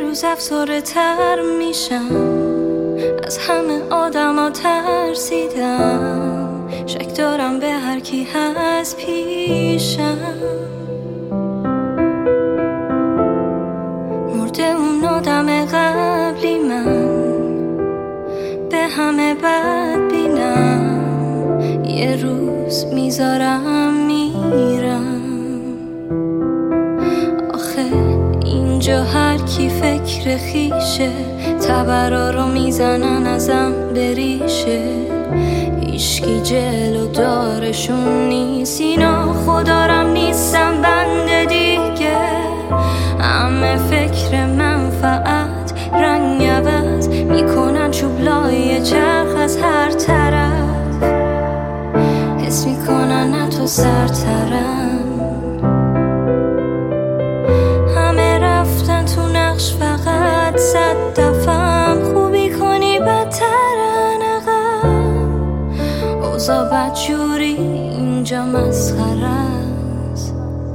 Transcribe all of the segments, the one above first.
روز افسرده تر میشم، از همه آدما ترسیدم، شک دارم به هر کی هست پیشم. مرده اون آدم قبلی، من به همه بد بینم، یه روز میذارم میرم. آخه اینجا هر کی فکر خیشه، تبرا رو میزنن ازم بریشه، هیچکی جلو دارشون نیست، اینا خدارم نیستم بنده دیگه. همه فکر منفعت، رنگ عوض میکنن چوب لای چرخ از هر طرف، حس میکنن نه تو سرترم. همه رفتن تو نقش، فقط 100 دفعم خوبی کنی بدترن عقب. اوضاع بدجوری اینجا مسخره است.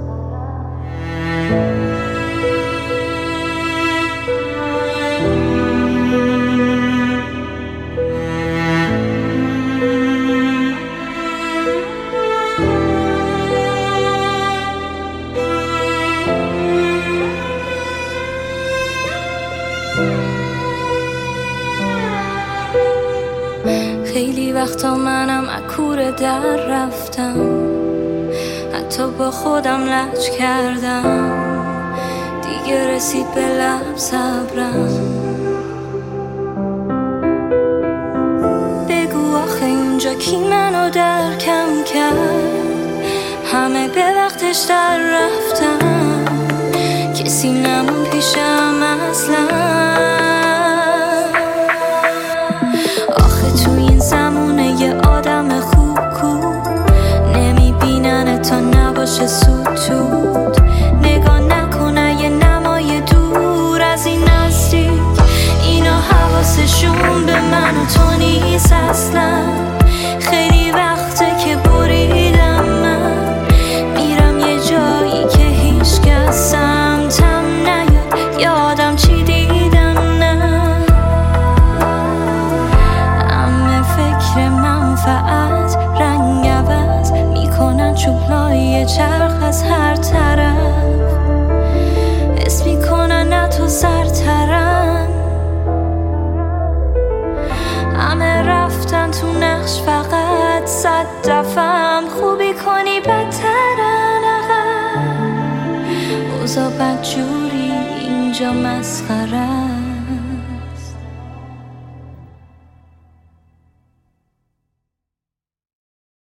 خیلی وقتا منم اکور در رفتم، حتی با خودم لج کردم، دیگه رسید به لب صبرم. بگو آخه اینجا کی منو درکم کرد، همه به وقتش در رفتم، کسی نمون پیشم اصلا. تو این زمونه یه آدم خوب نمیبینن تا نباشه سوتود، نگاه نکنه یه نمای دور از این نزدیک، اینا حواسشون به من و تو نیست اصلا. خیلی وقته که بریدم من، میرم یه جایی که هیچ کس سمتم نیاد، یادم چی دیدم نه. منفعت، رنگ عوض میکنن چوب لای چرخ از هر طرف، حس میکنن نه تو سرترن. همه رفتن تو نقش، فقط 100 دفعم خوبی کنی بدترن عقب. اوضاع بدجوری اینجا مسخره.